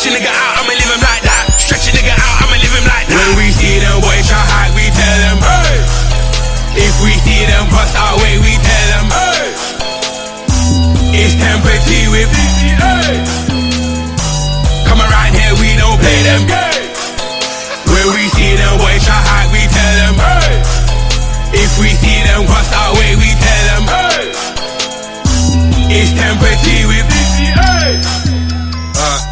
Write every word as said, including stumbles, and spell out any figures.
Stretch a nigga out, I'ma leave him like that. Stretch a nigga out, I'ma leave him like that. When we see them boys try hide, we tell them, hey. If we see them cross our way, we tell them, hey. It's Temper T with B C A. Come around here, we don't play them gay. When we see them boys try hide, we tell them, hey. If we see them cross our way, we tell them, hey. It's Temper T with B C A. Uh.